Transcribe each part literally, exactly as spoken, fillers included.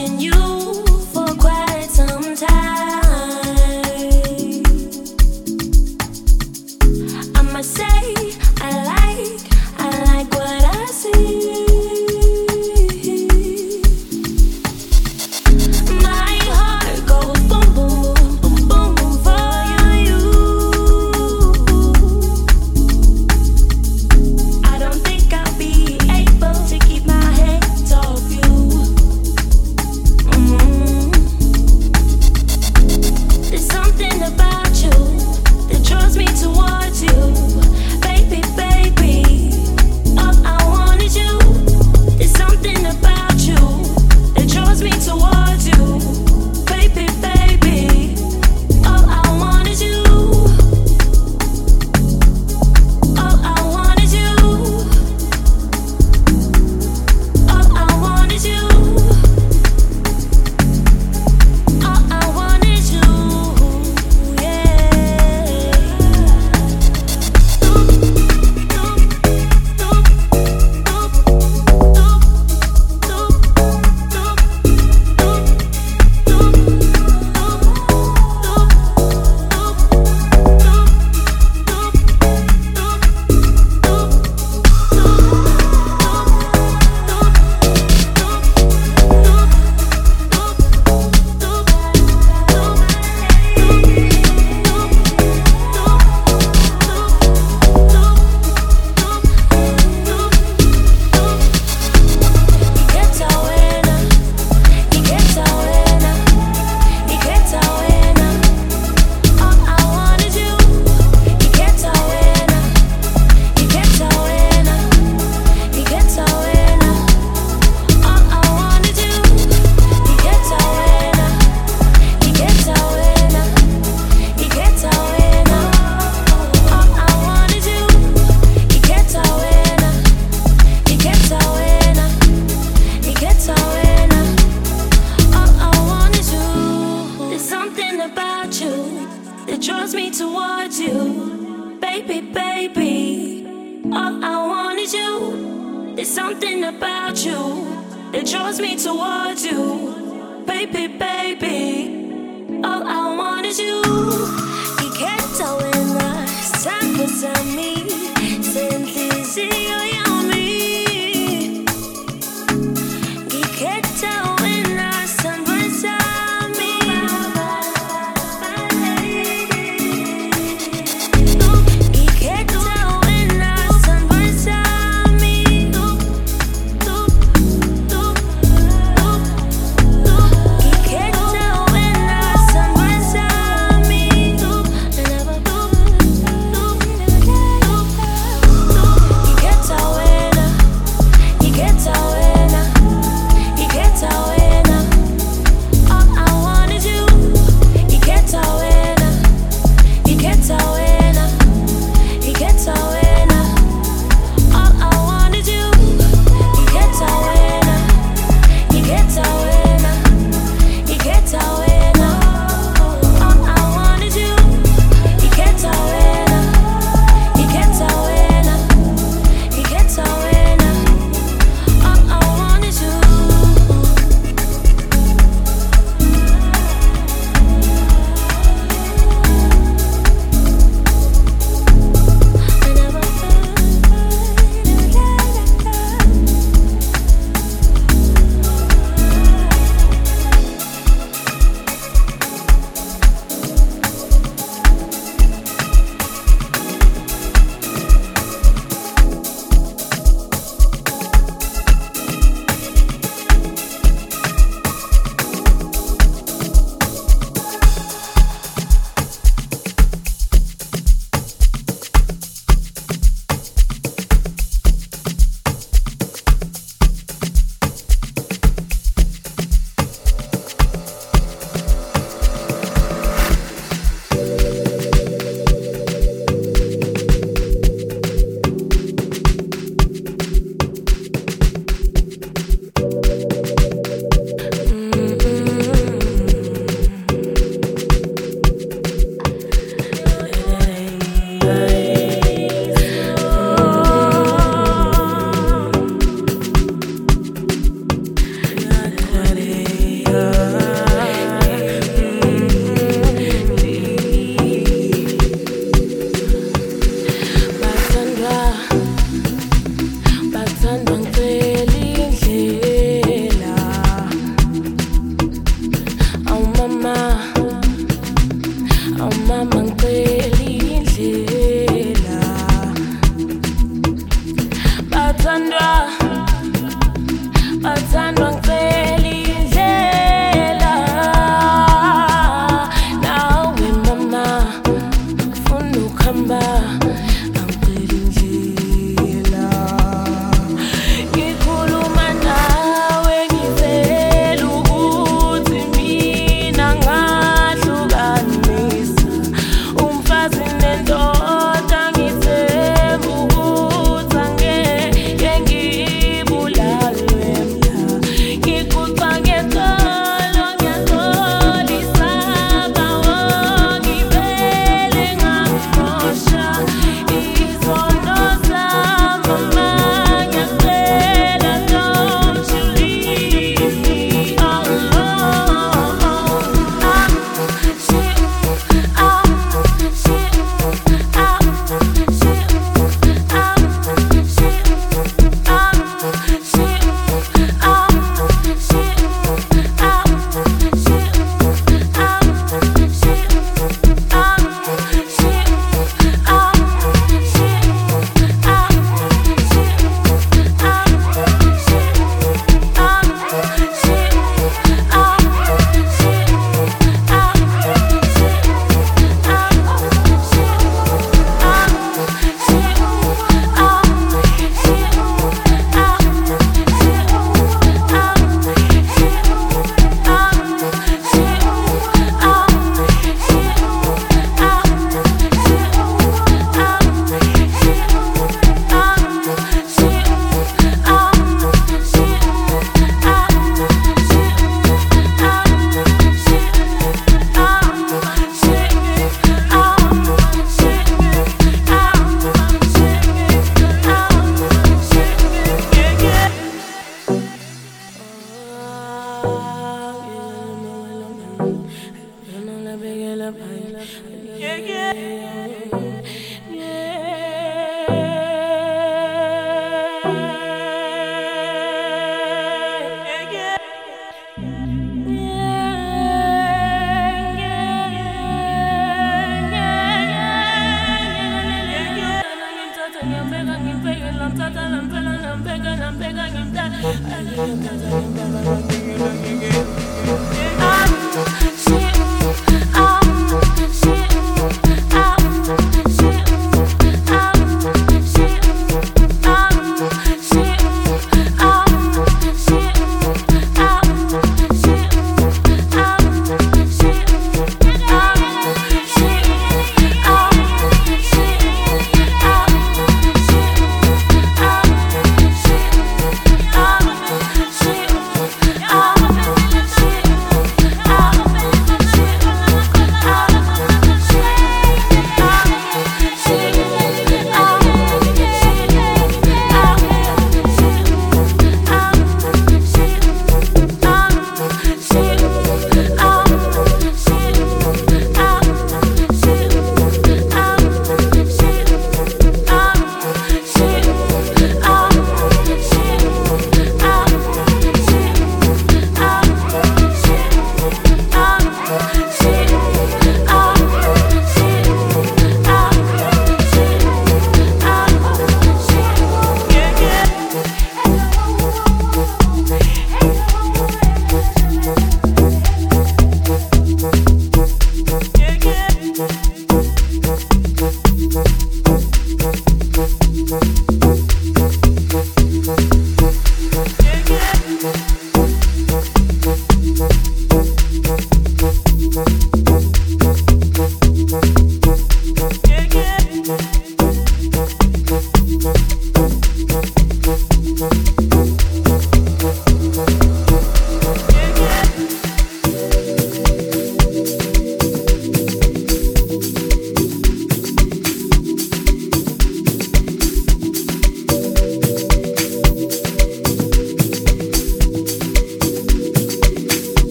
Tú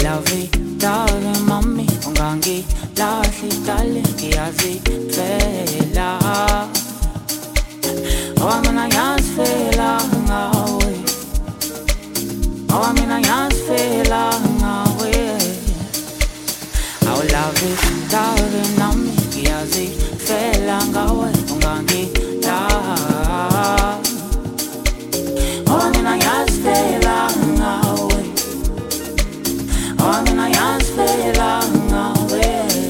awulavi dave mami ungangi lahli dale ngiyazifela oh mina ngiyazifela ngawe oh mina ngiyazifela ngawe awulavi dave nami ngiyazifela ngawe ungangi la oh mina ngiyazifela ngawe oh mina ngiyazifela ngawe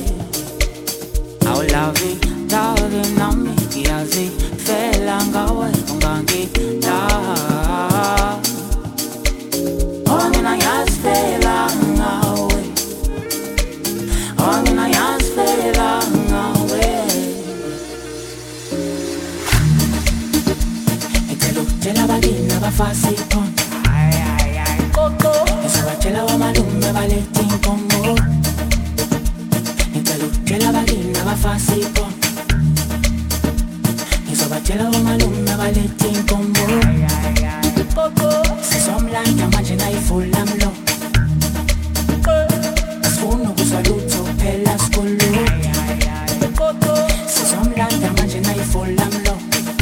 awulavi dave nami ngiyazifela ngawe ungangi la oh mina ngiyazifela ngawe oh mina ngiyazifela ngawe Tell abadini abafasi pon ay ay ay koko esabatshela wamalume baletha inkomo ngicela ukutshela abadini abafasi pon esabatshela wamalume baletha inkomo ay ay ay koko sisomlanda manje nayifula mlo asifuna ukuzalutho phela skulu ay ay ay koko sisomlanda manje nayifula mlo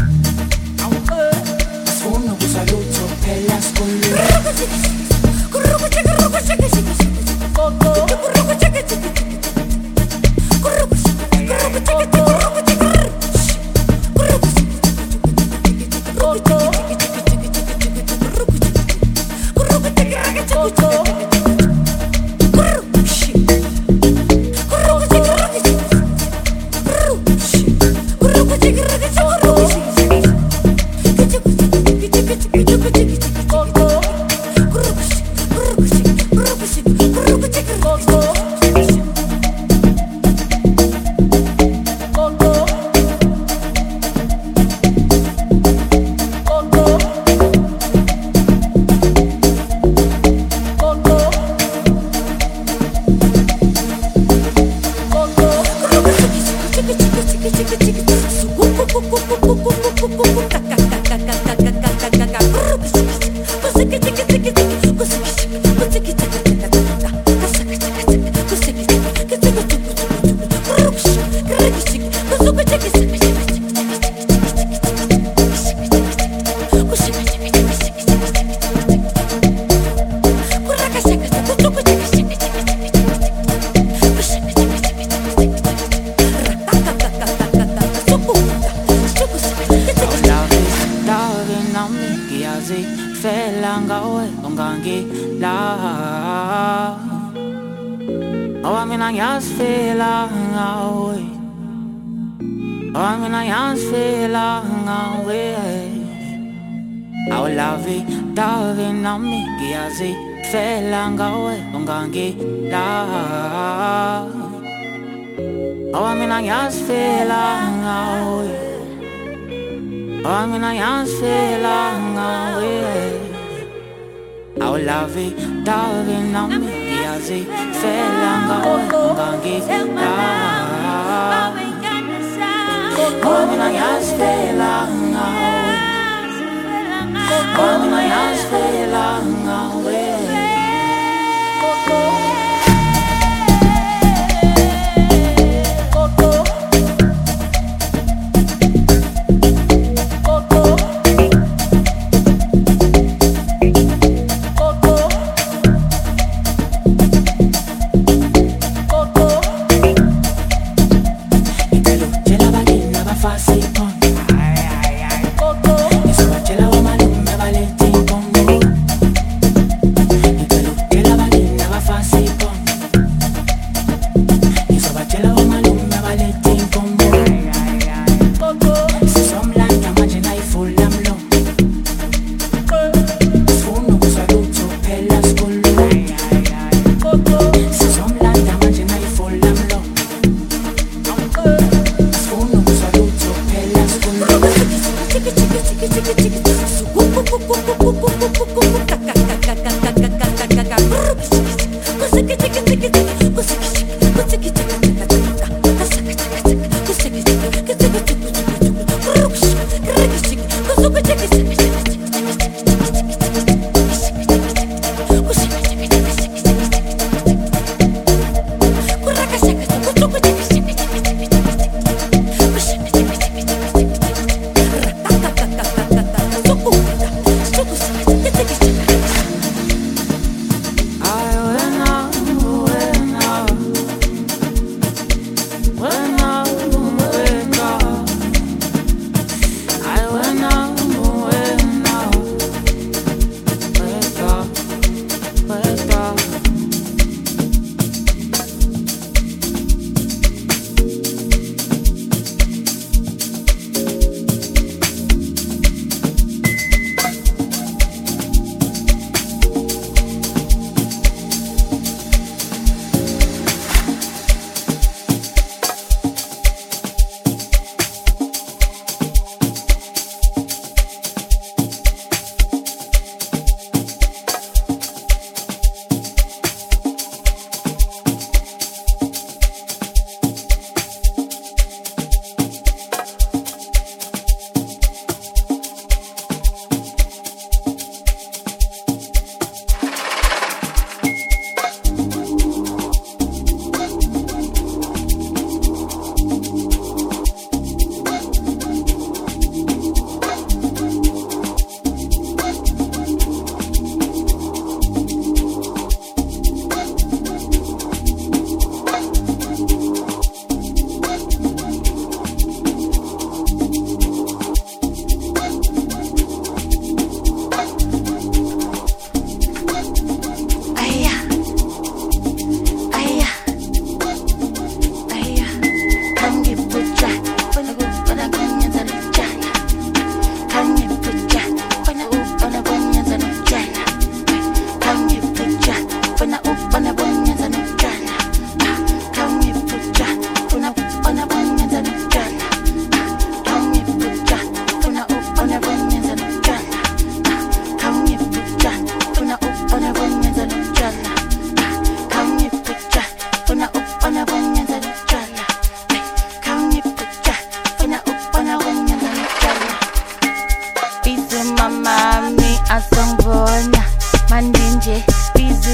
Saluto per la scuola Kurruku chiki ruku chiki chiki chiki Koko Kurruku chiki chiki chiki Kurruku chiki Kurruku chiki chiki Kurruku chiki Kurruku chiki Koko Chiki chiki chiki chiki chiki Kurruku chiki Kurruku chiki raka chiki chiki Kurruku chiki Kurruku chiki raka chiki Kurruku chiki Kurruku chiki raka chiki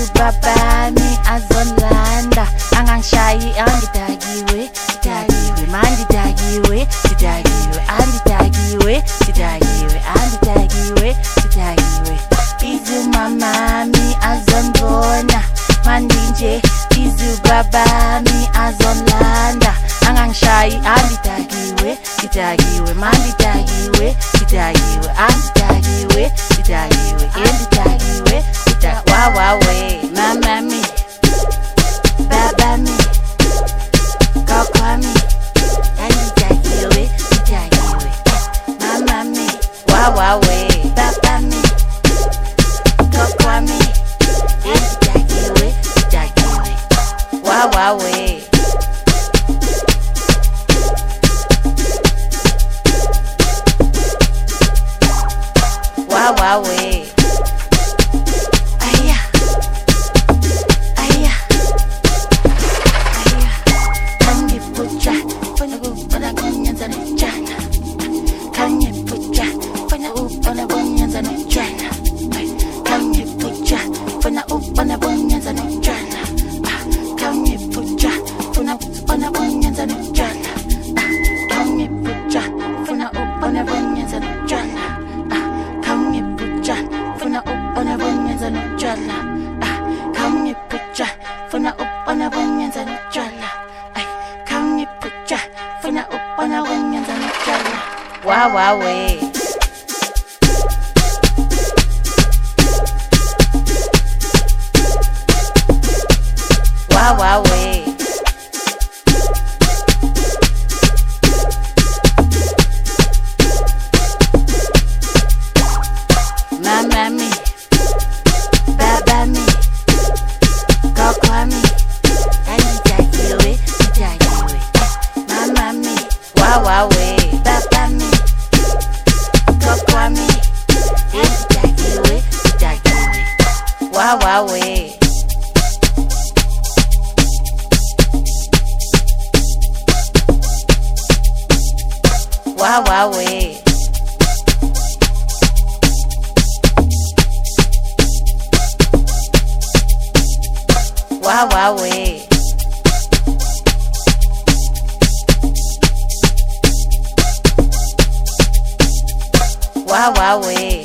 babami azonlanda angangishayi angidakiwe dakiwe mandidakiwe didakiwe andidakiwe didakiwe andidakiwe didakiwe izu mamami azonbona mandinje izu babami azonlanda angangishayi andidakiwe didakiwe mandidakiwe didakiwe andidakiwe didakiwe endidakiwe wawawe mamami babami kakwami andidakiwe didakiwe mamami wawawe babami kakwami andidakiwe didakiwe wawawe wawawe aya aya aya kangi pucha fanya kupana kunyanza ni jana kangi pucha fanya upana kunyanza ni jana kangi pucha fanya upana kunyanza ni jana kangi pucha fanya upana kunyanza ni jana kangi pucha fanya upana kunyanza ni jana kangi pucha fanya upana kunyanza ni jana kangi pucha fanya upana kunyanza ni jana kangi pucha fanya upana kunyanza ni jana wawawe wawawe mamami babami kakwami andidakiwe didakiwe mamami wawawe babami kakwami andidakiwe didakiwe wawawe wawawe wawawe wawawe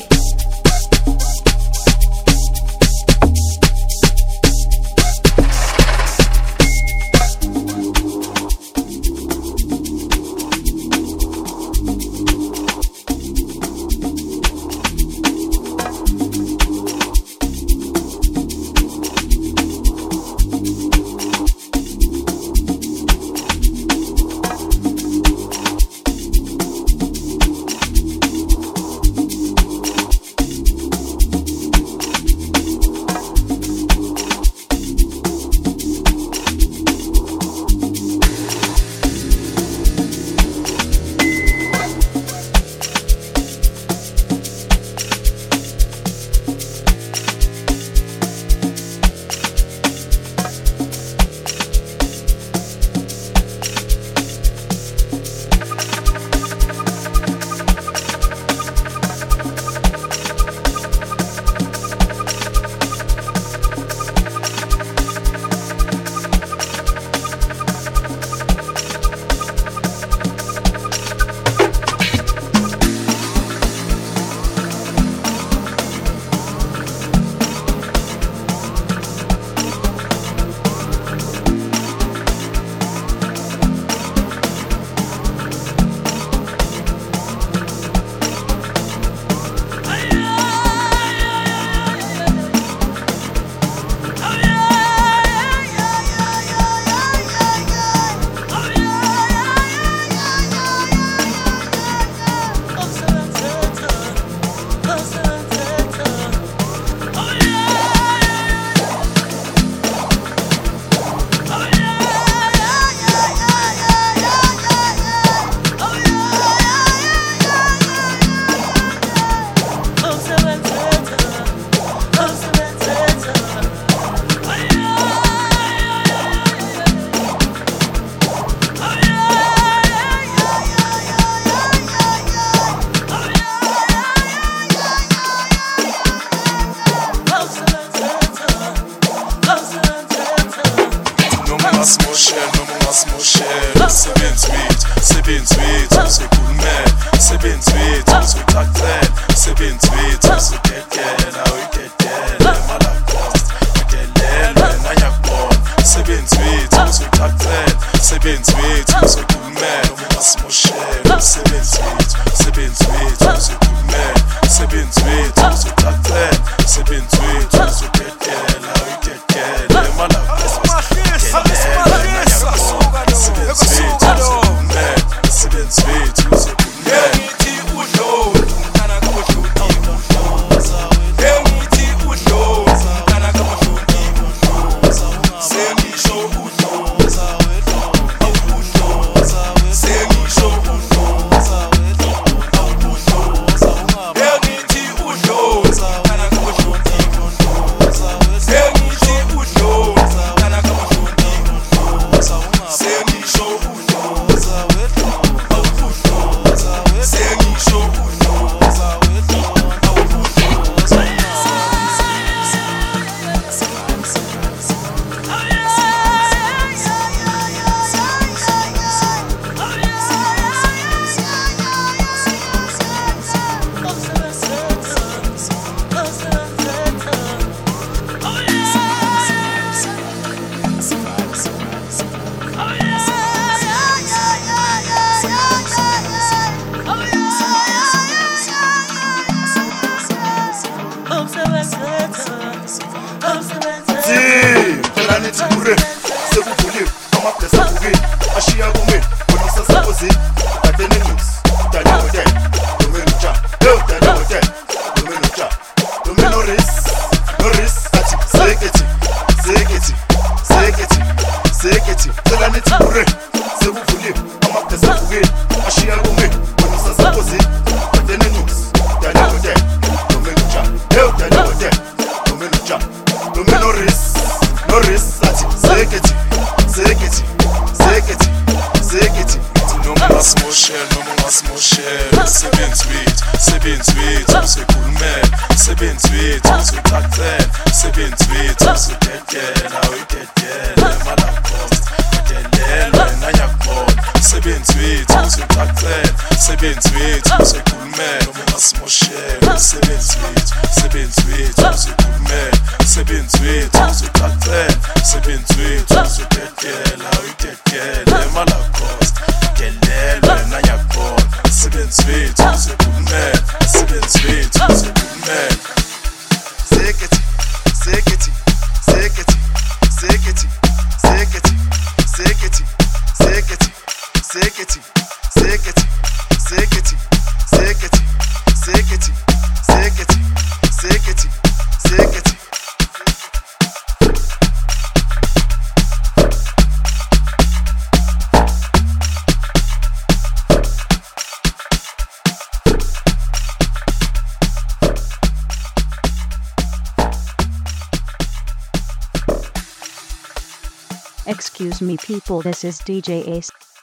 ungasimosheli noma ungasimosheli. Sebenzi wethu, sebenzi wethu usekhulumela, sebenzi wethu uzoxaxela, sebenzi wethu uzodedela, uyidedele malakost adelelwe nanyakubona. Sebenzi wethu uzoxaxela, sebenzi wethu uzokhulumela noma ungasimosheli. Sebenzi wethu, sebenzi wethu uzokhulumela, sebenzi wethu uzoxaxela, sebenzi wethu uzodedela, uyidedele malakost adelelwe nanyakubona. Sebenzi wethu uzokhulumela, sebenzi wethu uzokhulumela. Excuse me people, this is D J Ace.